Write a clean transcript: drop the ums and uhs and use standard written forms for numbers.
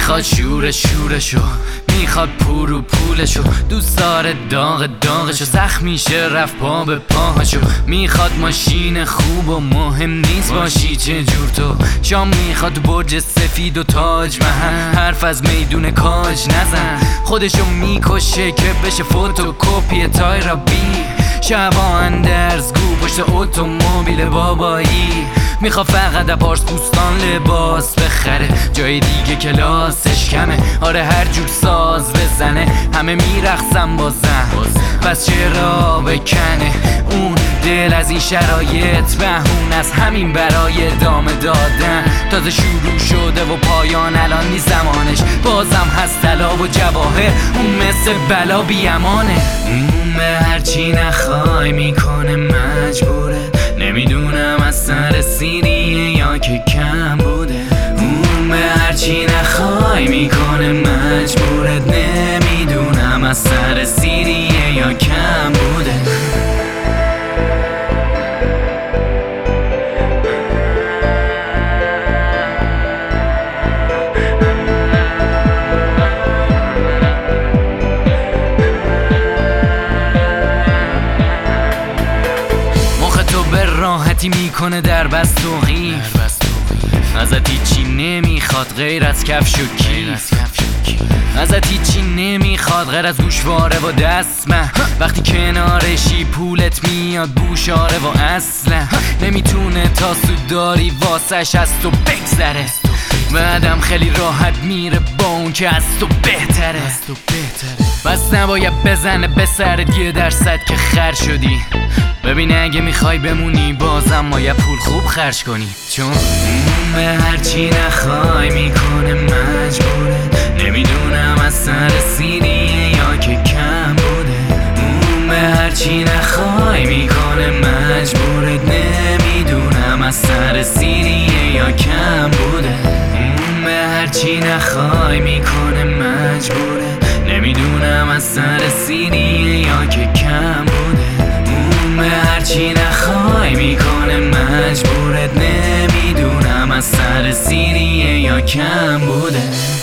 میخواد شورشو، میخواد پور و پولشو، دوست داره داغشو، سخت میشه رفت پا به پاهاشو. میخواد ماشین خوب و مهم نیست باشی چه جور تو. شام میخواد برج سفید و تاج محل، حرف از میدون کاج نزن. خودشو میکشه که بشه فوتوکوپی تایرا بی. شبا اندرزگو پشت اتومبیل بابایی. میخوا فقط پارس بوستان لباس بخره، جای دیگه کلاسش کمه. آره هر جور ساز بزنه، همه میرقصن با زن. پس چرا بکنه اون دل از این شرایط؟ بهون از همین برای ادامه دادن. تازه شروع شده و پایان الان نیست زمانش. بازم هست طلا و جواهر، اون مثل بلا بیامانه. اون به هرچی نخوای میکنه مجبوره. نمیدونم از سر سیریه یا که کم بوده. اون به هرچی نخوای میکنه مجبوره. نمیدونم از سر سیریه یا کم بوده. راحتی میکنه در بست و غیف، ازت هیچی نمیخواد غیر از کفش و کیف. ازت هیچی نمیخواد غیر از گوشواره و دستمه. وقتی کنارشی پولت میاد بوشاره و اصلا نمیتونه تا سود داری واسش از تو بگذره. بعدم خیلی راحت میره با اون که از تو بهتره. بس نباید بزنه به سرت 1% که خر شدی. ببین اگه میخوای بمونی بازم باید پول خوب خرج کنی. چون اون به هرچی نخوای میکنه مجبوره. نمیدونم از سر سیریه یا که کم بوده. اون به هرچی نخوای میکنه مجبوره. نمیدونم از سر سیریه یا کم بوده. اون به هرچی نخوای میکنه مجبوره. نمیدونم از سر سیریه یا که کم بوده. به هرچی نخوای میکنه مجبورت. نمیدونم از سر سیریه یا کم بوده.